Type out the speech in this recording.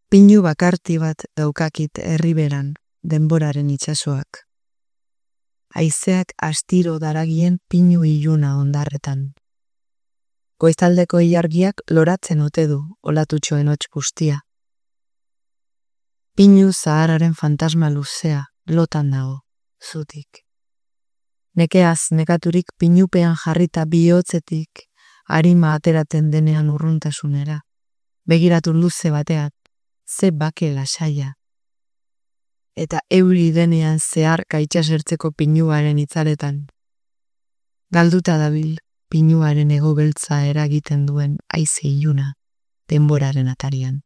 Pinu bakarti bat daukakit herriberan, denboraren itsasoak. Haizeak astiro daragien pinu iluna ondarretan. Goizaldeko ilargiak loratzen ote du olatutxoen hots bustia. Pinu zahararen fantasma luzea lotan dago, zutik. Nekeaz nekaturik pinupean jarrita bihotzetik arima ateraten denean urruntasunera. Begiratu luze batean, ze bake lasaia. Eta euri denean zeharka itsasertzeko pinuaren itzaletan. Galduta dabil pinuaren ego beltza eragiten duen haize iluna denboraren atarian.